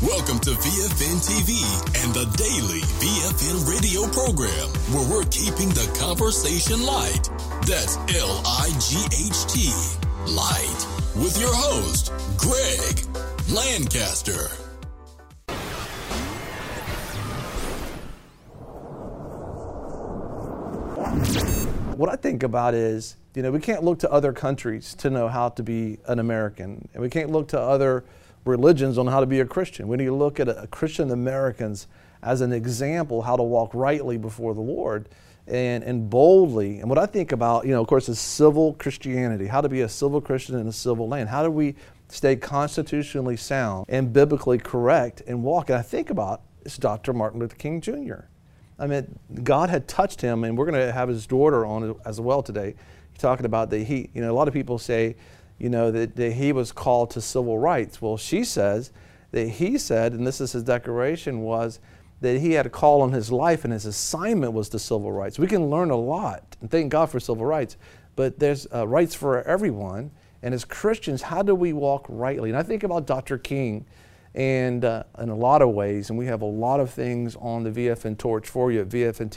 Welcome to VFN TV and the daily VFN radio program, where we're keeping the conversation light. That's L-I-G-H-T, light, with your host, Greg Lancaster. What I think about is, we can't look to other countries to know how to be an American, and we can't look to other religions on how to be a Christian. We need to look at Christian Americans as an example how to walk rightly before the Lord and boldly. And what I think about, of course, is civil Christianity, how to be a civil Christian in a civil land. How do we stay constitutionally sound and biblically correct and walk? And I think about it's Dr. Martin Luther King Jr. I mean, God had touched him, and we're going to have his daughter on as well today, talking about that he, a lot of people say, that he was called to civil rights. Well, she says that he said, and this is his declaration, was that he had a call on his life and his assignment was to civil rights. We can learn a lot, and thank God for civil rights, but there's rights for everyone. And as Christians, how do we walk rightly? And I think about Dr. King, and in a lot of ways, and we have a lot of things on the VFN torch for you at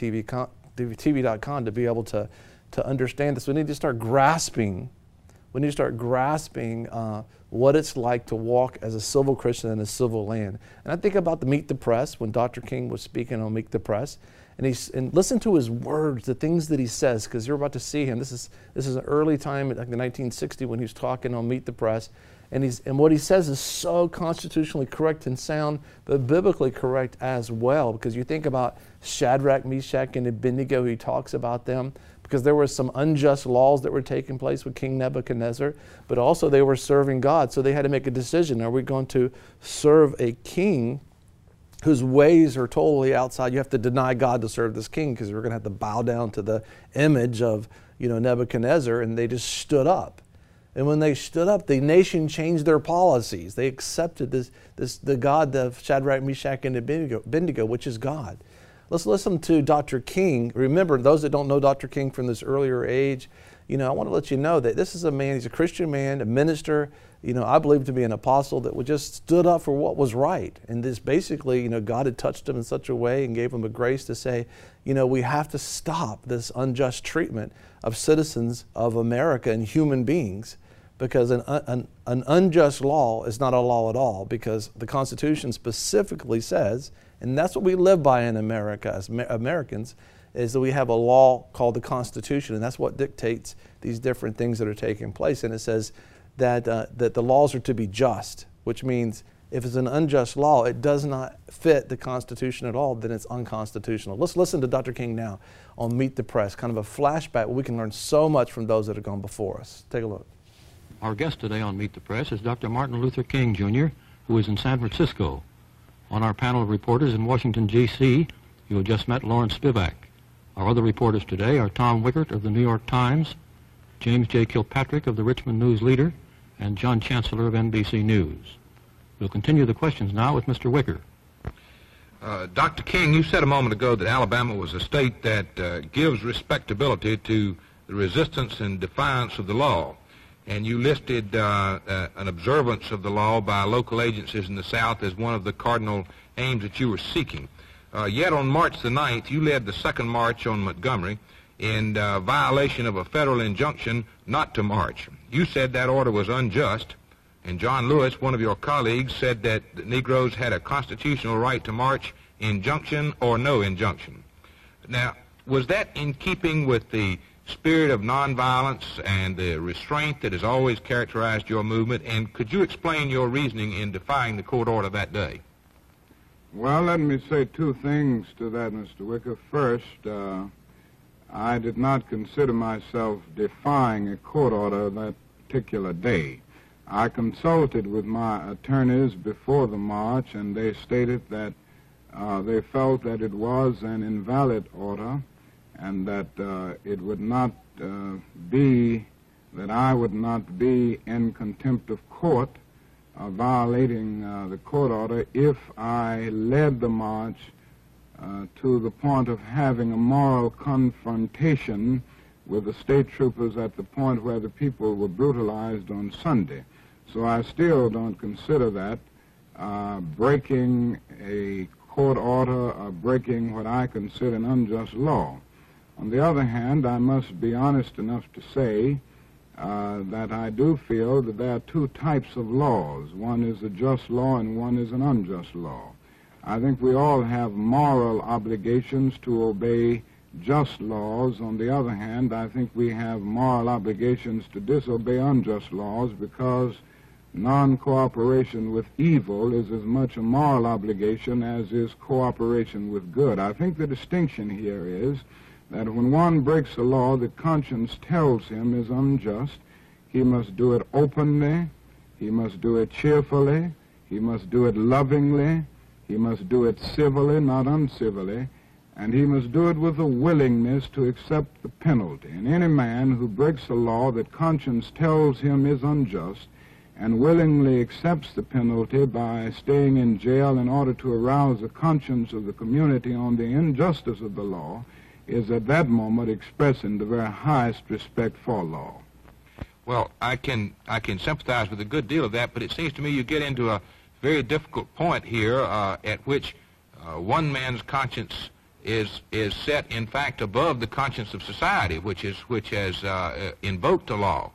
VFNTV.com to be able to understand this. We need to start grasping. We need to start grasping what it's like to walk as a civil Christian in a civil land. And I think about the Meet the Press, when Dr. King was speaking on Meet the Press, and listen to his words, the things that he says, because you're about to see him. This is an early time, like the 1960, when he was talking on Meet the Press, and what he says is so constitutionally correct and sound, but biblically correct as well. Because you think about Shadrach, Meshach, and Abednego, he talks about them, because there were some unjust laws that were taking place with King Nebuchadnezzar, but also they were serving God. So they had to make a decision. Are we going to serve a king whose ways are totally outside? You have to deny God to serve this king, because we're going to have to bow down to the image of Nebuchadnezzar. And they just stood up. And when they stood up, the nation changed their policies. They accepted the God of Shadrach, Meshach, and Abednego, which is God. Let's listen to Dr. King. Remember, those that don't know Dr. King from this earlier age, I want to let you know that this is a man, he's a Christian man, a minister, I believe to be an apostle that just stood up for what was right. And this basically, God had touched him in such a way and gave him a grace to say, we have to stop this unjust treatment of citizens of America and human beings, because an unjust law is not a law at all, because the Constitution specifically says, and that's what we live by in America as Americans, is that we have a law called the Constitution, and that's what dictates these different things that are taking place. And it says that the laws are to be just, which means if it's an unjust law, it does not fit the Constitution at all, then it's unconstitutional. Let's listen to Dr. King now on Meet the Press, kind of a flashback where we can learn so much from those that have gone before us. Take a look. Our guest today on Meet the Press is Dr. Martin Luther King Jr., who is in San Francisco. On our panel of reporters in Washington, D.C., you have just met Lawrence Spivak. Our other reporters today are Tom Wickert of the New York Times, James J. Kilpatrick of the Richmond News Leader, and John Chancellor of NBC News. We'll continue the questions now with Mr. Wickert. Dr. King, you said a moment ago that Alabama was a state that gives respectability to the resistance and defiance of the law. And you listed an observance of the law by local agencies in the South as one of the cardinal aims that you were seeking. Yet on March the 9th, you led the second march on Montgomery in violation of a federal injunction not to march. You said that order was unjust, and John Lewis, one of your colleagues, said that the Negroes had a constitutional right to march, injunction or no injunction. Now, was that in keeping with the spirit of nonviolence and the restraint that has always characterized your movement, and could you explain your reasoning in defying the court order that day? Well, let me say two things to that, Mr. Wicker. First, I did not consider myself defying a court order that particular day. I consulted with my attorneys before the march, and they stated that they felt that it was an invalid order, and that it would not be, that I would not be in contempt of court, violating the court order, if I led the march to the point of having a moral confrontation with the state troopers at the point where the people were brutalized on Sunday. So I still don't consider that breaking a court order or breaking what I consider an unjust law. On the other hand, I must be honest enough to say that I do feel that there are two types of laws. One is a just law and one is an unjust law. I think we all have moral obligations to obey just laws. On the other hand, I think we have moral obligations to disobey unjust laws, because non-cooperation with evil is as much a moral obligation as is cooperation with good. I think the distinction here is that when one breaks a law that conscience tells him is unjust, he must do it openly, he must do it cheerfully, he must do it lovingly, he must do it civilly, not uncivilly, and he must do it with a willingness to accept the penalty. And any man who breaks a law that conscience tells him is unjust and willingly accepts the penalty by staying in jail in order to arouse the conscience of the community on the injustice of the law is at that moment expressing the very highest respect for law. Well, I can sympathize with a good deal of that, but it seems to me you get into a very difficult point here at which one man's conscience is set, in fact, above the conscience of society, which has invoked the law.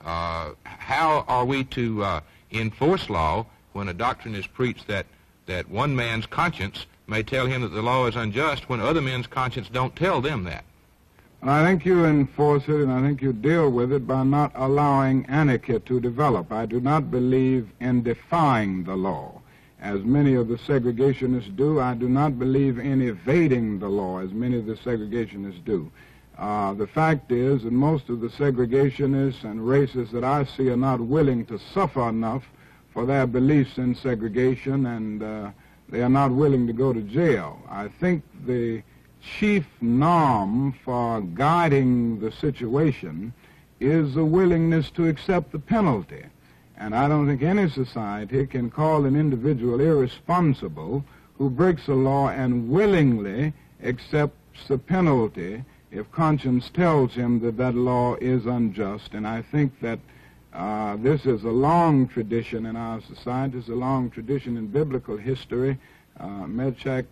How are we to enforce law when a doctrine is preached that one man's conscience may tell him that the law is unjust when other men's conscience don't tell them that? And I think you enforce it, and I think you deal with it by not allowing anarchy to develop. I do not believe in defying the law, as many of the segregationists do. I do not believe in evading the law, as many of the segregationists do. The fact is that most of the segregationists and racists that I see are not willing to suffer enough for their beliefs in segregation, and they are not willing to go to jail. I think the chief norm for guiding the situation is a willingness to accept the penalty. And I don't think any society can call an individual irresponsible who breaks a law and willingly accepts the penalty if conscience tells him that that law is unjust. And I think that this is a long tradition in our society. It's a long tradition in biblical history. Meshach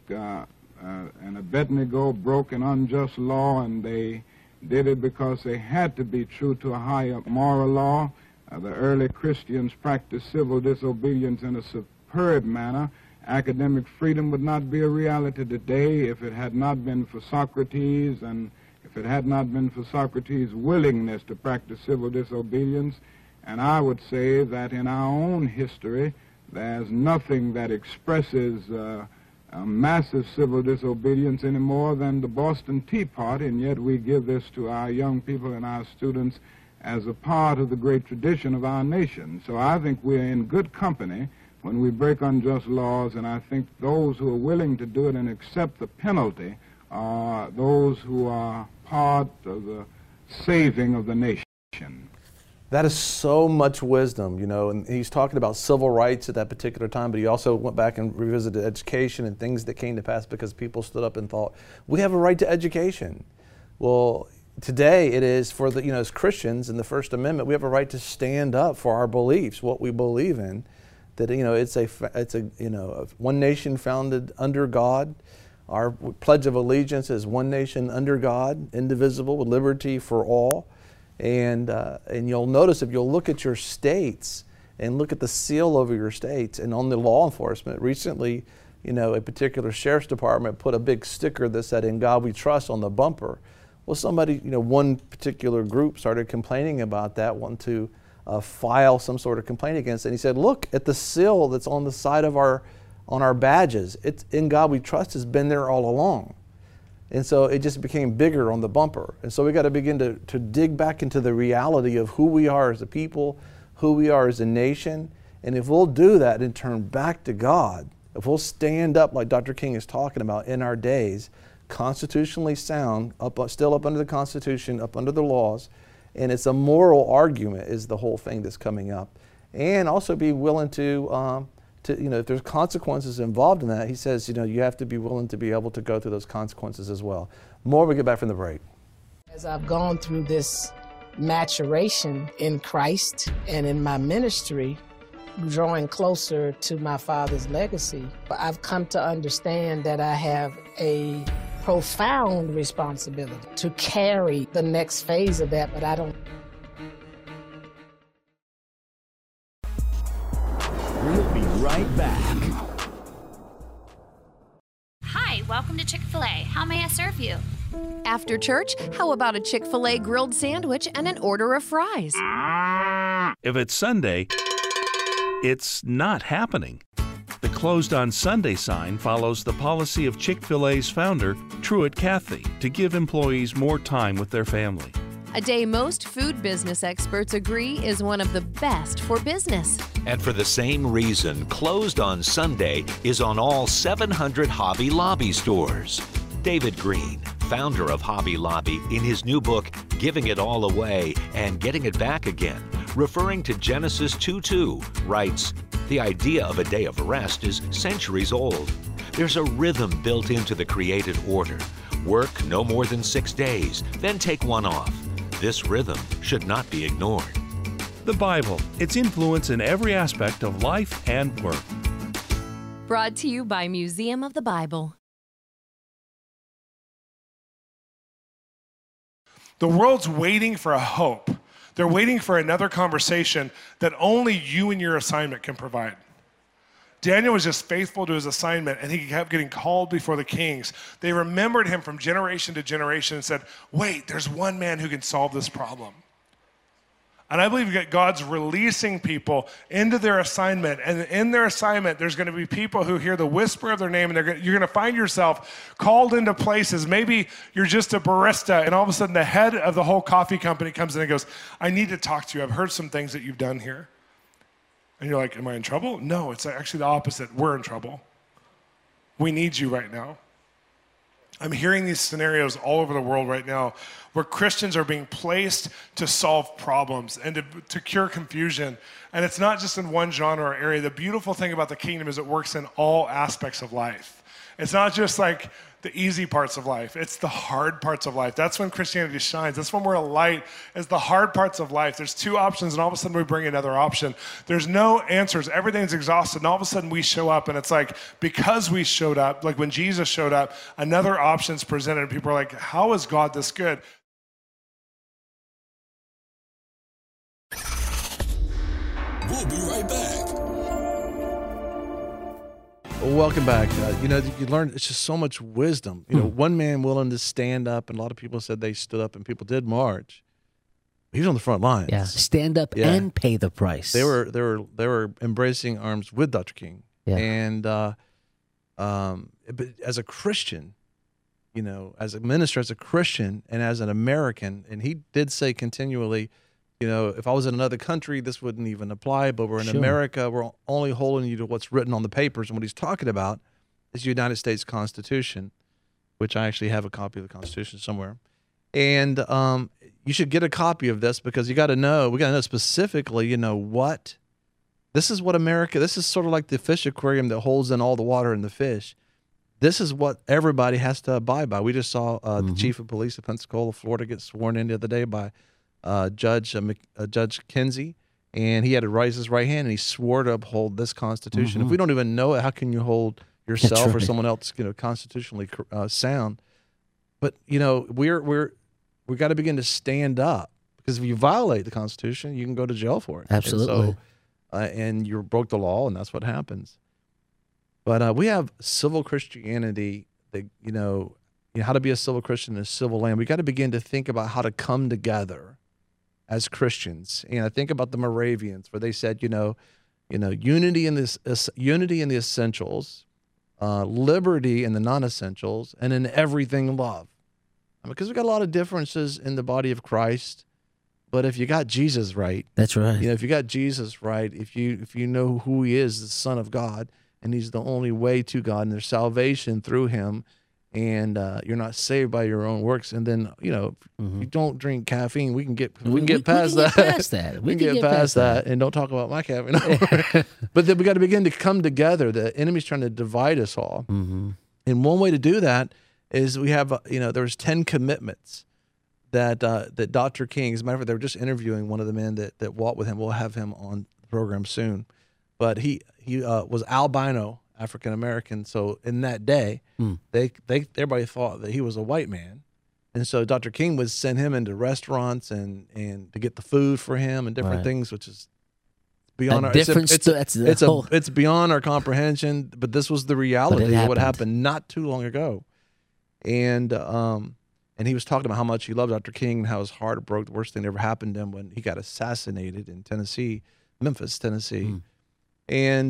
and Abednego broke an unjust law, and they did it because they had to be true to a higher moral law. The early Christians practiced civil disobedience in a superb manner. Academic freedom would not be a reality today if it had not been for Socrates, and if it had not been for Socrates' willingness to practice civil disobedience. And I would say that in our own history, there's nothing that expresses massive civil disobedience any more than the Boston Tea Party, and yet we give this to our young people and our students as a part of the great tradition of our nation. So I think we're in good company when we break unjust laws, and I think those who are willing to do it and accept the penalty are those who are part of the saving of the nation. That is so much wisdom, you know, and he's talking about civil rights at that particular time, but he also went back and revisited education and things that came to pass because people stood up and thought, we have a right to education. Well, today it is for the, as Christians in the First Amendment, we have a right to stand up for our beliefs, what we believe in, that, it's a one nation founded under God. Our Pledge of Allegiance is one nation under God, indivisible, with liberty for all. And you'll notice if you'll look at your states and look at the seal over your states and on the law enforcement, recently, a particular sheriff's department put a big sticker that said, "In God We Trust" on the bumper. Well, somebody, one particular group started complaining about that, wanting to file some sort of complaint against it. And he said, look at the seal that's on the side of on our badges. It's "In God We Trust" has been there all along. And so it just became bigger on the bumper. And so we got to begin to dig back into the reality of who we are as a people, who we are as a nation. And if we'll do that and turn back to God, if we'll stand up like Dr. King is talking about in our days, constitutionally sound, still up under the Constitution, up under the laws, and it's a moral argument is the whole thing that's coming up. And also be willing to if there's consequences involved in that, he says, you have to be willing to be able to go through those consequences as well. More when we get back from the break. As I've gone through this maturation in Christ and in my ministry, drawing closer to my father's legacy. I've come to understand that I have a profound responsibility to carry the next phase of that, but I don't. We'll be right back. Hi, welcome to Chick-fil-A. How may I serve you? After church, how about a Chick-fil-A grilled sandwich and an order of fries? If it's Sunday, it's not happening. The Closed on Sunday sign follows the policy of Chick-fil-A's founder, Truett Cathy, to give employees more time with their family. A day most food business experts agree is one of the best for business. And for the same reason, Closed on Sunday is on all 700 Hobby Lobby stores. David Green, founder of Hobby Lobby, in his new book, Giving It All Away and Getting It Back Again, referring to Genesis 2:2, writes, "The idea of a day of rest is centuries old. There's a rhythm built into the created order. Work no more than 6 days, then take one off. This rhythm should not be ignored." The Bible, its influence in every aspect of life and work. Brought to you by Museum of the Bible. The world's waiting for a hope. They're waiting for another conversation that only you and your assignment can provide. Daniel was just faithful to his assignment, and he kept getting called before the kings. They remembered him from generation to generation and said, wait, there's one man who can solve this problem. And I believe that God's releasing people into their assignment, and in their assignment, there's going to be people who hear the whisper of their name, and you're going to find yourself called into places. Maybe you're just a barista, and all of a sudden the head of the whole coffee company comes in and goes, I need to talk to you. I've heard some things that you've done here. And you're like, am I in trouble? No, it's actually the opposite. We're in trouble. We need you right now. I'm hearing these scenarios all over the world right now where Christians are being placed to solve problems and to cure confusion. And it's not just in one genre or area. The beautiful thing about the kingdom is it works in all aspects of life. It's not just like the easy parts of life. It's the hard parts of life. That's when Christianity shines. That's when we're a light, is the hard parts of life. There's two options, and all of a sudden we bring another option. There's no answers. Everything's exhausted, and all of a sudden we show up, and it's like, because we showed up, like when Jesus showed up, another option's presented, and people are like, how is God this good? We'll be right back. Welcome back. You learn, it's just so much wisdom. One man willing to stand up, and a lot of people said they stood up, and people did march. He was on the front lines. Yeah, stand up and pay the price. They were embracing arms with Dr. King. Yeah. And but as a Christian, as a minister, as a Christian, and as an American, and he did say continually, if I was in another country, this wouldn't even apply, but we're in America, we're only holding you to what's written on the papers. And what he's talking about is the United States Constitution, which I actually have a copy of the Constitution somewhere. And you should get a copy of this, because we got to know specifically, what, this is what America, this is sort of like the fish aquarium that holds in all the water and the fish. This is what everybody has to abide by. We just saw the chief of police of Pensacola, Florida, get sworn in the other day by Judge Kinsey, and he had to raise his right hand, and he swore to uphold this Constitution. If we don't even know it, how can you hold yourself or someone else, constitutionally sound? But we got to begin to stand up, because if you violate the Constitution, you can go to jail for it. Absolutely. And you broke the law, and that's what happens. But we have civil Christianity that how to be a civil Christian in a civil land. We got to begin to think about how to come together as Christians. And I think about the Moravians, where they said, unity in the essentials, liberty in the non-essentials, and in everything love. Because we got a lot of differences in the body of Christ, but if you got Jesus right, that's right. If you got Jesus right, if you know who He is, the Son of God, and He's the only way to God, and there's salvation through Him. And you're not saved by your own works. And then, if you don't drink caffeine, we can get past that. We can get past that. And don't talk about my caffeine. But then we got to begin to come together. The enemy's trying to divide us all. And one way to do that is we have, there's 10 commitments that Dr. King, as a matter of fact, they were just interviewing one of the men that walked with him. We'll have him on the program soon. but he was albino African American. So in that day, everybody thought that he was a white man, and so Dr. King would send him into restaurants and to get the food for him and different things, which is beyond it's beyond our comprehension. But this was the reality of what happened not too long ago, and he was talking about how much he loved Dr. King and how his heart broke. The worst thing that ever happened to him when he got assassinated in Memphis, Tennessee, and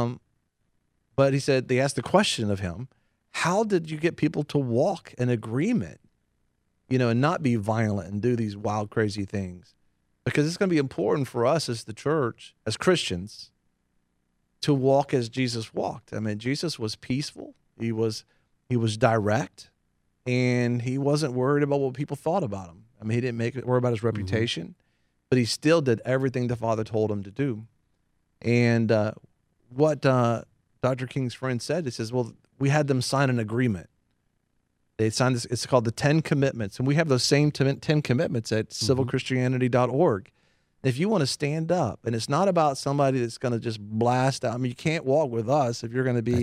but he said they asked the question of him, how did you get people to walk in agreement, and not be violent and do these wild, crazy things? Because it's going to be important for us as the church, as Christians, to walk as Jesus walked. I mean, Jesus was peaceful. He was direct, and he wasn't worried about what people thought about him. I mean, he didn't worry about his reputation, but he still did everything the Father told him to do. And what Dr. King's friend said, he says, well, we had them sign an agreement. They signed this. It's called the 10 Commitments, and we have those same 10 commitments at civilchristianity.org. If you want to stand up, and it's not about somebody that's going to just blast out. I mean, you can't walk with us if you're going to be,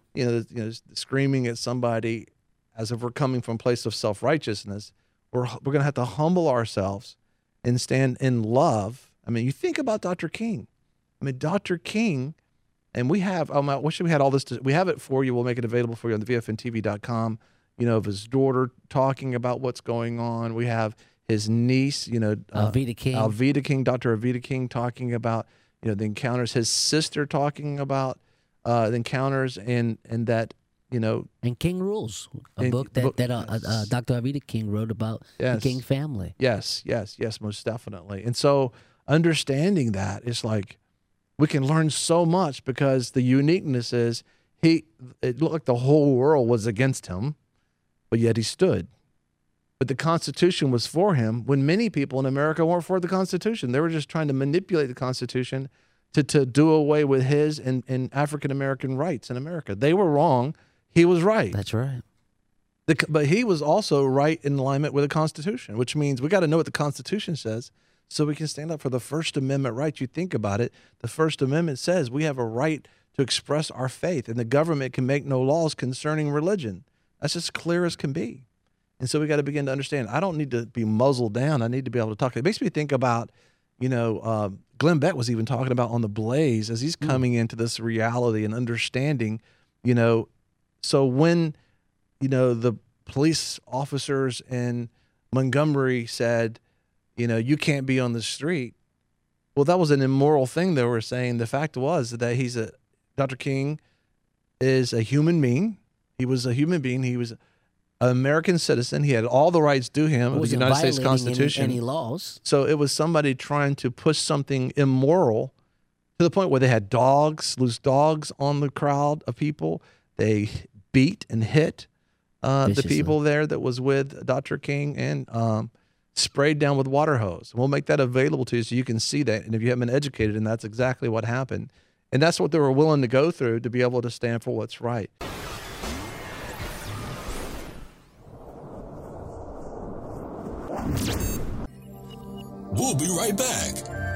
screaming at somebody as if we're coming from a place of self-righteousness. We're going to have to humble ourselves and stand in love. I mean, you think about Dr. King. I mean, Dr. King, and we have. I wish we had all this. We have it for you. We'll make it available for you on the VFNTV.com. Of his daughter talking about what's going on. We have his niece, Alveda King. Alveda King, Dr. Alveda King, talking about, the encounters. His sister talking about the encounters and that, And King Rules, a book that Dr. Alveda King wrote about the King family. Yes, most definitely. And so understanding that is like we can learn so much because the uniqueness is it looked like the whole world was against him. But yet he stood. But the Constitution was for him when many people in America weren't for the Constitution. They were just trying to manipulate the Constitution to do away with his and African-American rights in America. They were wrong. He was right. That's right. But he was also right in alignment with the Constitution, which means we got to know what the Constitution says so we can stand up for the First Amendment rights. You think about it. The First Amendment says we have a right to express our faith, and the government can make no laws concerning religion. That's as clear as can be. And so we got to begin to understand, I don't need to be muzzled down. I need to be able to talk. It makes me think about, Glenn Beck was even talking about on The Blaze as he's coming into this reality and understanding, so when, the police officers in Montgomery said, you can't be on the street. Well, that was an immoral thing they were saying. The fact was that Dr. King is a human being. He was a human being. He was an American citizen. He had all the rights due him of the United States Constitution. Any laws. So it was somebody trying to push something immoral to the point where they had loose dogs on the crowd of people. They beat and hit the people there that was with Dr. King and sprayed down with water hose. We'll make that available to you so you can see that. And if you haven't been educated, and that's exactly what happened. And that's what they were willing to go through to be able to stand for what's right. We'll be right back.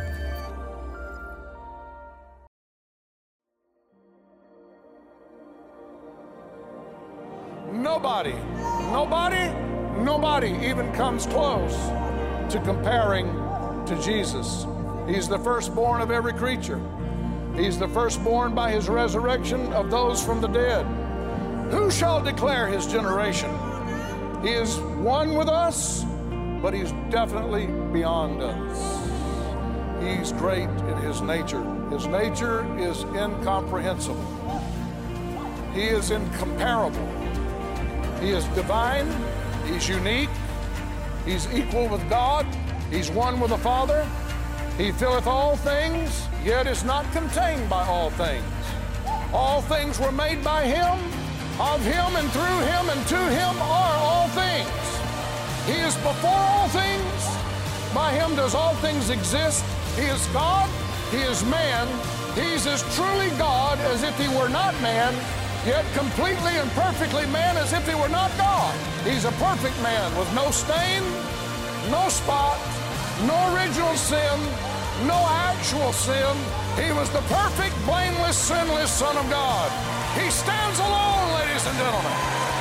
Nobody even comes close to comparing to Jesus. He's the firstborn of every creature. He's the firstborn by his resurrection of those from the dead. Who shall declare his generation? He is one with us, but he's definitely beyond us. He's great in his nature. His nature is incomprehensible. He is incomparable. He is divine. He's unique. He's equal with God. He's one with the Father. He filleth all things, yet is not contained by all things. All things were made by him, of him and through him, and to him are all things. He is before all things. By him does all things exist. He is God. He is man. He's as truly God as if he were not man, yet completely and perfectly man as if he were not God. He's a perfect man with no stain, no spot, no original sin, no actual sin. He was the perfect, blameless, sinless Son of God. He stands alone, ladies and gentlemen.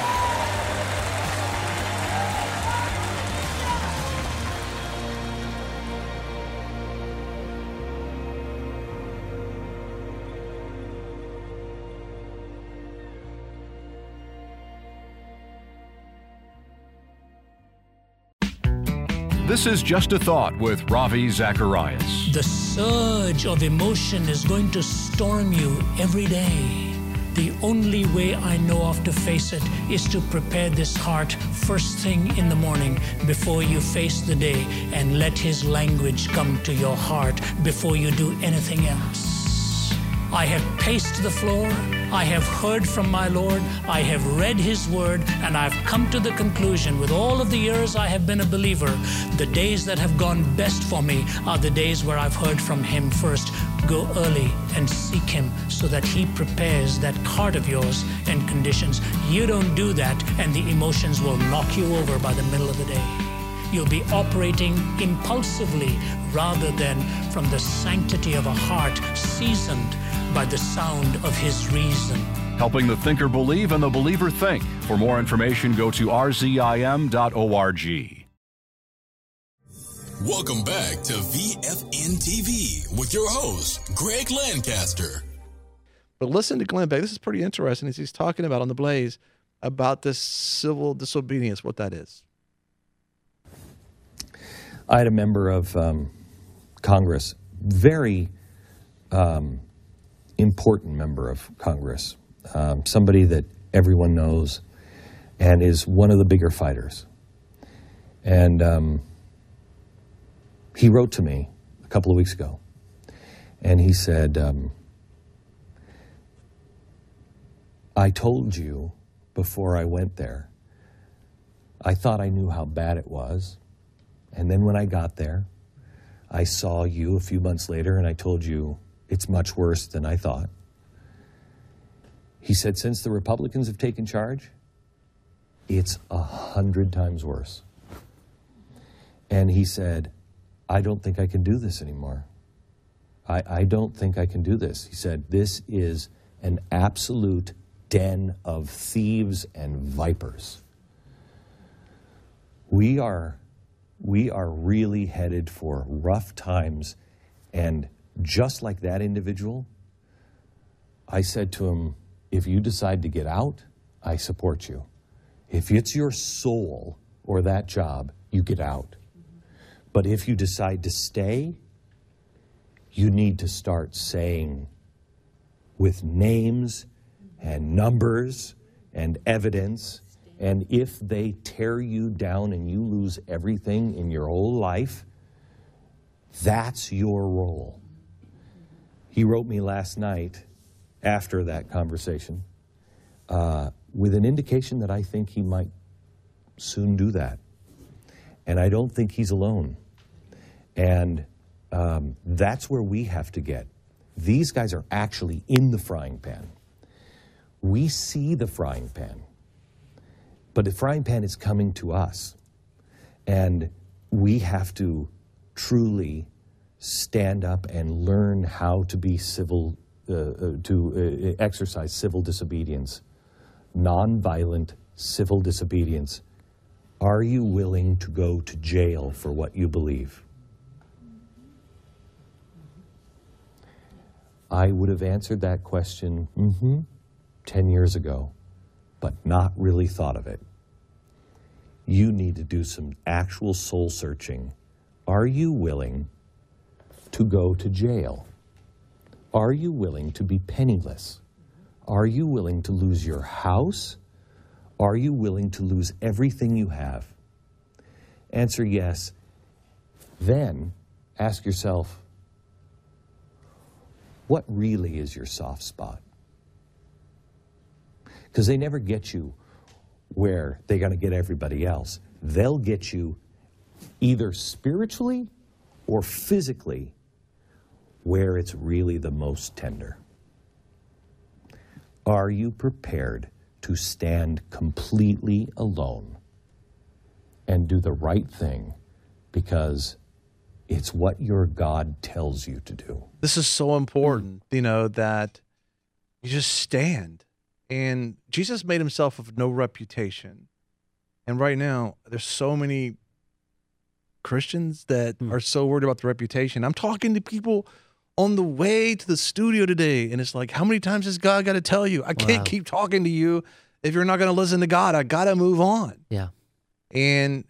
This is Just a Thought with Ravi Zacharias. The surge of emotion is going to storm you every day. The only way I know of to face it is to prepare this heart first thing in the morning before you face the day, and let His language come to your heart before you do anything else. I have paced the floor, I have heard from my Lord, I have read His Word, and I've come to the conclusion with all of the years I have been a believer, the days that have gone best for me are the days where I've heard from Him first. Go early and seek Him so that He prepares that heart of yours and conditions. You don't do that, and the emotions will knock you over by the middle of the day. You'll be operating impulsively rather than from the sanctity of a heart seasoned by the sound of His reason. Helping the thinker believe and the believer think. For more information, go to rzim.org. Welcome back to VFN TV with your host, Greg Lancaster. But listen to Glenn Beck. This is pretty interesting as he's talking about on The Blaze about this civil disobedience, what that is. I had a member of Congress, very important member of Congress, somebody that everyone knows and is one of the bigger fighters. And he wrote to me a couple of weeks ago, and he said, I told you before I went there, I thought I knew how bad it was. And then when I got there, I saw you a few months later, and I told you it's much worse than I thought. He said, since the Republicans have taken charge, it's 100 times worse. And he said, I don't think I can do this anymore. I don't think I can do this. He said, this is an absolute den of thieves and vipers. We are really headed for rough times. And just like that individual, I said to him, if you decide to get out, I support you. If it's your soul or that job, you get out. But if you decide to stay, you need to start saying with names and numbers and evidence. And if they tear you down and you lose everything in your whole life, that's your role. He wrote me last night after that conversation with an indication that I think he might soon do that. And I don't think he's alone. And that's where we have to get. These guys are actually in the frying pan. We see the frying pan. But the frying pan is coming to us. And we have to truly stand up and learn how to be civil, to exercise civil disobedience, nonviolent civil disobedience. Are you willing to go to jail for what you believe? I would have answered that question 10 years ago, but not really thought of it. You need to do some actual soul searching. Are you willing to go to jail? Are you willing to be penniless? Are you willing to lose your house? Are you willing to lose everything you have? Answer yes. Then ask yourself, what really is your soft spot? Because they never get you where they're going to get everybody else. They'll get you either spiritually or physically where it's really the most tender. Are you prepared to stand completely alone and do the right thing? Because It's what your God tells you to do. This is so important, that you just stand. And Jesus made himself of no reputation. And right now, there's so many Christians that are so worried about the reputation. I'm talking to people on the way to the studio today, and it's like, how many times has God got to tell you? I can't keep talking to you if you're not going to listen to God. I got to move on. Yeah. And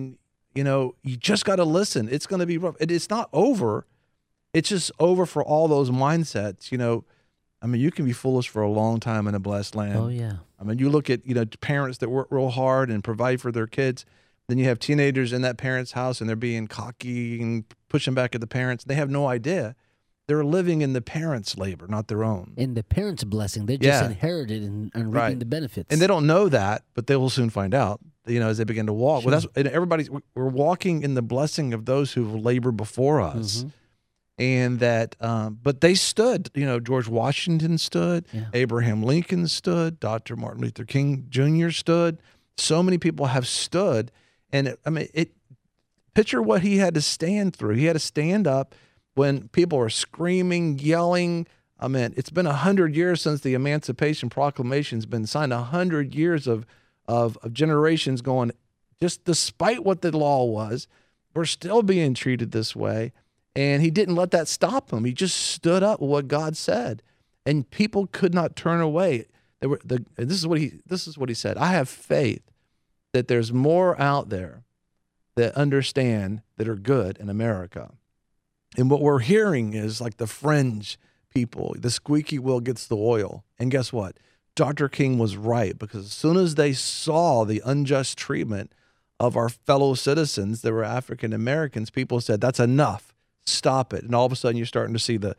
you just got to listen. It's going to be rough. It's not over. It's just over for all those mindsets. You can be foolish for a long time in a blessed land. Oh, yeah. You look at, parents that work real hard and provide for their kids. Then you have teenagers in that parent's house, and they're being cocky and pushing back at the parents. They have no idea. They're living in the parents' labor, not their own. In the parents' blessing. They just inherited and reaping the benefits. And they don't know that, but they will soon find out, as they begin to walk. Sure. Well, we're walking in the blessing of those who've labored before us. Mm-hmm. And that, but they stood, George Washington stood, Abraham Lincoln stood, Dr. Martin Luther King Jr. stood. So many people have stood. And picture what he had to stand through. He had to stand up when people are screaming, yelling. It's been 100 years since the Emancipation Proclamation's been signed, 100 years of generations going, just despite what the law was, we're still being treated this way. And he didn't let that stop him. He just stood up with what God said, and people could not turn away. This is what he said. I have faith that there's more out there that understand, that are good in America. And what we're hearing is like the fringe people, the squeaky wheel gets the oil. And guess what? Dr. King was right, because as soon as they saw the unjust treatment of our fellow citizens that were African Americans, people said, that's enough. Stop it. And all of a sudden you're starting to see in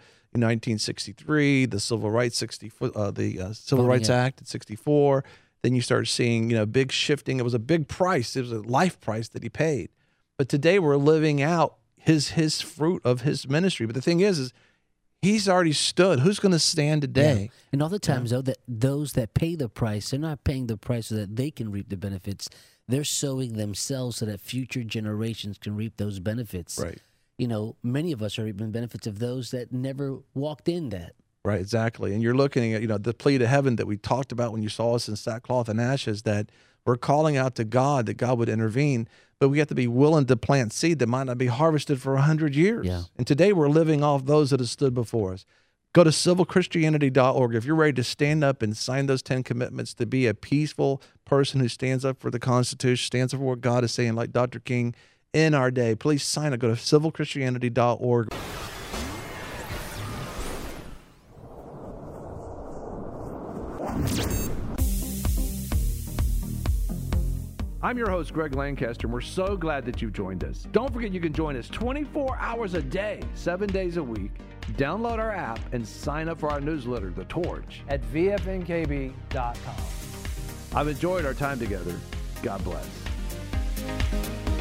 1963, the Civil Rights Act in 64. Then you start seeing, big shifting. It was a big price. It was a life price that he paid. But today we're living out his fruit of his ministry. But the thing is he's already stood. Who's going to stand today? Yeah. And all the times, though, that those that pay the price, they're not paying the price so that they can reap the benefits. They're sowing themselves so that future generations can reap those benefits. Right. Many of us are reaping benefits of those that never walked in that. Right, exactly. And you're looking at, the plea to heaven that we talked about when you saw us in sackcloth and ashes, that we're calling out to God, that God would intervene, but we have to be willing to plant seed that might not be harvested for 100 years. Yeah. And today we're living off those that have stood before us. Go to civilchristianity.org if you're ready to stand up and sign those 10 commitments to be a peaceful person who stands up for the Constitution, stands up for what God is saying, like Dr. King, in our day. Please sign up. Go to civilchristianity.org. I'm your host, Greg Lancaster, and we're so glad that you've joined us. Don't forget you can join us 24 hours a day, 7 days a week. Download our app and sign up for our newsletter, The Torch, at vfnkb.com. I've enjoyed our time together. God bless.